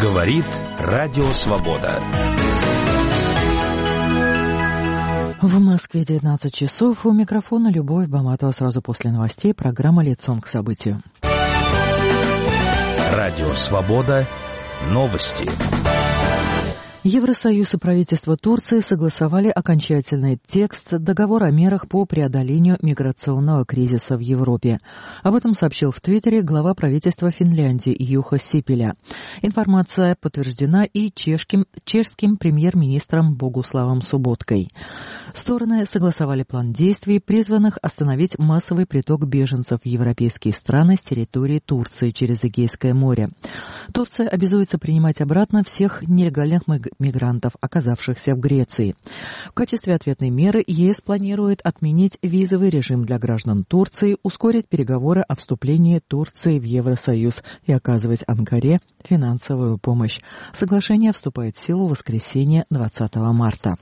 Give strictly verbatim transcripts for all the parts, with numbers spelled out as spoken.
Говорит Радио Свобода. В Москве девятнадцать часов. У микрофона Любовь Баматова. Сразу после новостей программа «Лицом к событию». Радио Свобода. Новости. Евросоюз и правительство Турции согласовали окончательный текст договора о мерах по преодолению миграционного кризиса в Европе. Об этом сообщил в Твиттере глава правительства Финляндии Юха Сипилä. Информация подтверждена и чешским, чешским премьер-министром Богуславом Суботкой. Стороны согласовали план действий, призванных остановить массовый приток беженцев в европейские страны с территории Турции через Эгейское море. Турция обязуется принимать обратно всех нелегальных мигрантов, оказавшихся в Греции. В качестве ответной меры ЕС планирует отменить визовый режим для граждан Турции, ускорить переговоры о вступлении Турции в Евросоюз и оказывать Анкаре финансовую помощь. Соглашение вступает в силу в воскресенье двадцатого марта.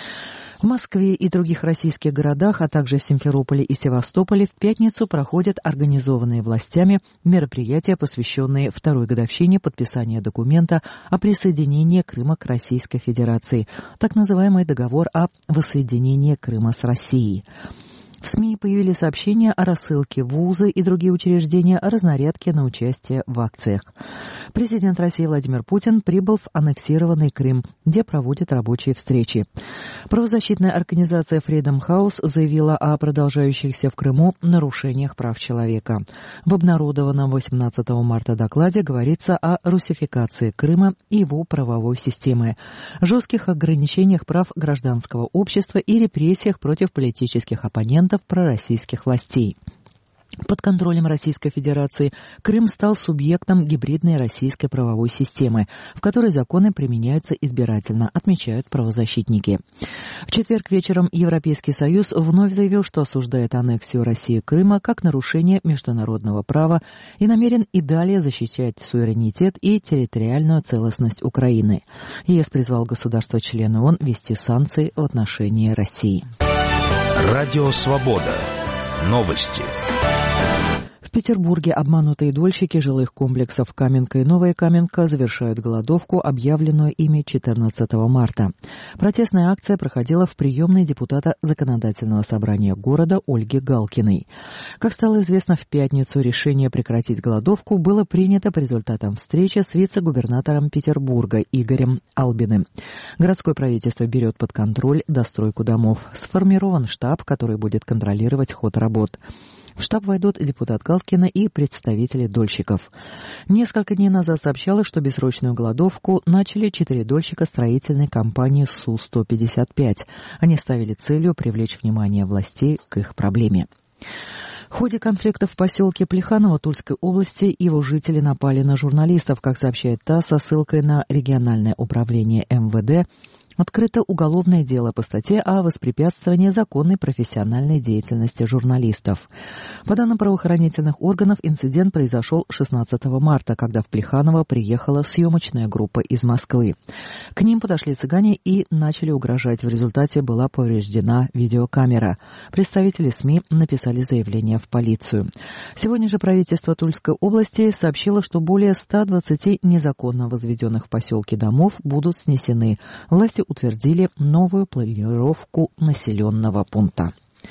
В Москве и других российских городах, а также в Симферополе и Севастополе в пятницу проходят организованные властями мероприятия, посвященные второй годовщине подписания документа о присоединении Крыма к Российской Федерации, так называемый договор о воссоединении Крыма с Россией. В СМИ появились сообщения о рассылке в вузы и другие учреждения о разнарядке на участие в акциях. Президент России Владимир Путин прибыл в аннексированный Крым, где проводит рабочие встречи. Правозащитная организация Freedom House заявила о продолжающихся в Крыму нарушениях прав человека. В обнародованном восемнадцатого марта докладе говорится о русификации Крыма и его правовой системы, жестких ограничениях прав гражданского общества и репрессиях против политических оппонентов пророссийских властей. Под контролем Российской Федерации Крым стал субъектом гибридной российской правовой системы, в которой законы применяются избирательно, отмечают правозащитники. В четверг вечером Европейский Союз вновь заявил, что осуждает аннексию России Крыма как нарушение международного права и намерен и далее защищать суверенитет и территориальную целостность Украины. ЕС призвал государства-члены ООН ввести санкции в отношении России. Радио Свобода. Новости. В Петербурге обманутые дольщики жилых комплексов «Каменка» и «Новая Каменка» завершают голодовку, объявленную ими четырнадцатого марта. Протестная акция проходила в приемной депутата Законодательного собрания города Ольги Галкиной. Как стало известно, в пятницу решение прекратить голодовку было принято по результатам встречи с вице-губернатором Петербурга Игорем Албиным. Городское правительство берет под контроль достройку домов. Сформирован штаб, который будет контролировать ход работ. В штаб войдут депутат Галкина и представители дольщиков. Несколько дней назад сообщалось, что бессрочную голодовку начали четыре дольщика строительной компании Су сто пятьдесят пять. Они ставили целью привлечь внимание властей к их проблеме. В ходе конфликта в поселке Плеханово Тульской области его жители напали на журналистов. Как сообщает ТАСС со ссылкой на региональное управление эм вэ дэ, открыто уголовное дело по статье о воспрепятствовании законной профессиональной деятельности журналистов. По данным правоохранительных органов, инцидент произошел шестнадцатого марта, когда в Плеханово приехала съемочная группа из Москвы. К ним подошли цыгане и начали угрожать. В результате была повреждена видеокамера. Представители СМИ написали заявление в полицию. Сегодня же правительство Тульской области сообщило, что более ста двадцати незаконно возведенных в поселке домов будут снесены. Власти утвердили новую планировку населенного пункта.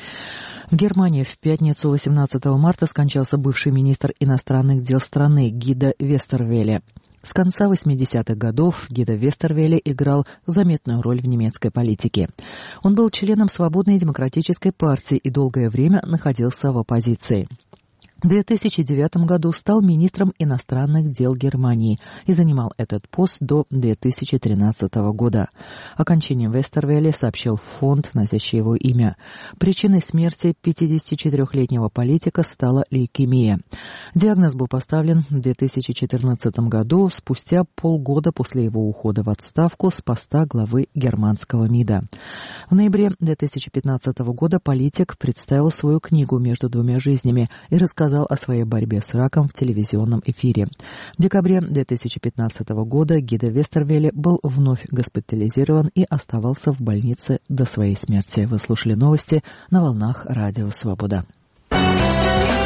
В Германии в пятницу восемнадцатого марта скончался бывший министр иностранных дел страны Гидо Вестервеле. С конца восьмидесятых годов Гидо Вестервеле играл заметную роль в немецкой политике. Он был членом Свободной демократической партии и долгое время находился в оппозиции. В две тысячи девятом году стал министром иностранных дел Германии и занимал этот пост до две тысячи тринадцатого года. О кончине Вестервеле сообщил фонд, носящий его имя. Причиной смерти пятидесятичетырёхлетнего политика стала лейкемия. Диагноз был поставлен в две тысячи четырнадцатом году, спустя полгода после его ухода в отставку с поста главы германского МИДа. В ноябре две тысячи пятнадцатого года политик представил свою книгу «Между двумя жизнями» и рассказал о своей борьбе с раком в телевизионном эфире. В декабре две тысячи пятнадцатого года Гидо Вестервеле был вновь госпитализирован и оставался в больнице до своей смерти. Вы слушали новости на волнах Радио Свобода.